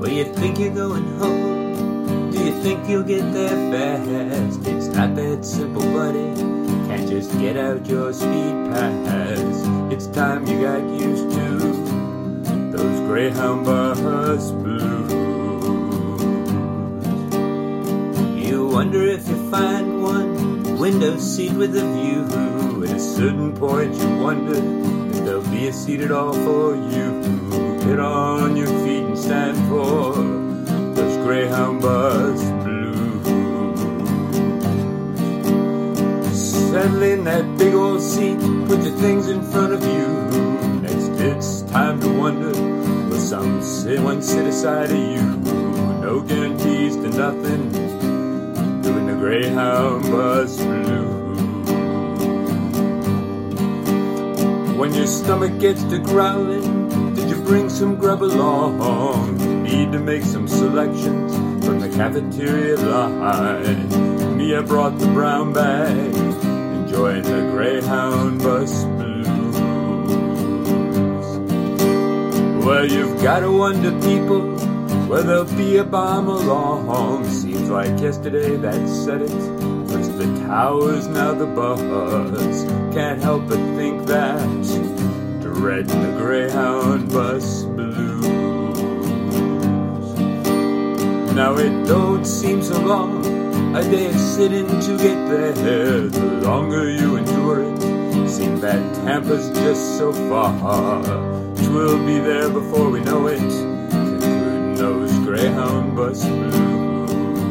Well, you think you're going home? Do you think you'll get there fast? It's not that simple, buddy. Can't just get out your speed pass. It's time you got used to those Greyhound bus blues. You wonder if you find one window seat with a view. At a certain point you wonder if there'll be a seat at all for you. Get on your feet and stand for those Greyhound bus blues. Settle in that big old seat, put your things in front of you. Next it's time to wonder, will someone sit aside of you? No guarantees to nothing, doing the Greyhound bus blues. When your stomach gets to growling, did you bring some grub along? You need to make some selections from the cafeteria line. Me, I brought the brown bag, enjoying the Greyhound bus blues. Well, you've gotta wonder, people, well, there'll be a bomb along. Seems like yesterday that said it. First the towers, now the bus. Can't help but think that, dreading the Greyhound bus blues. Now it don't seem so long, a day of sitting to get there. The longer you endure it, seems that Tampa's just so far. 'Twill be there before we know it, concluding those Greyhound bus blues.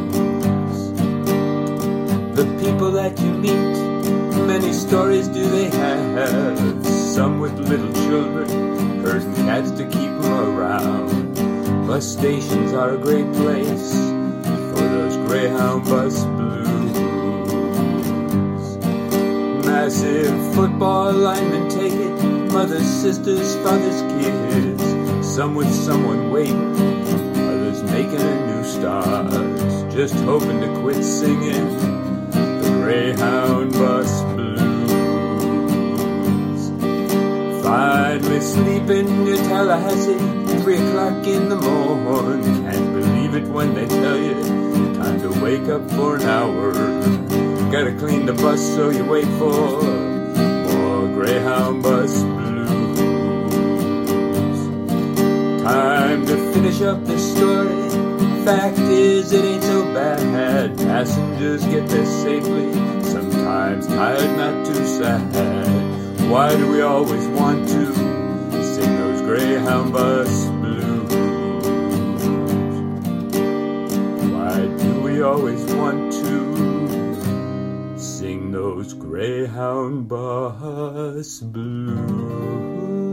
The people that you meet, many stories do they have. Some with little children, herding cats to keep them around. Bus stations are a great place for those Greyhound bus blues. Massive football linemen take it, mothers, sisters, fathers, kids. Some with someone waiting, others making a new start, just hoping to quit singing the Greyhound bus blues. Finally sleeping near Tallahassee, 3 o'clock in the morning. Can't believe it when they tell you time to wake up for an hour. Gotta clean the bus, so you wait for more Greyhound bus blues. Time to finish up the story. Fact is, it ain't so bad. Passengers get there safely, sometimes tired, not too sad. Why do we always want to sing those Greyhound bus blues? Why do we always want to sing those Greyhound bus blues?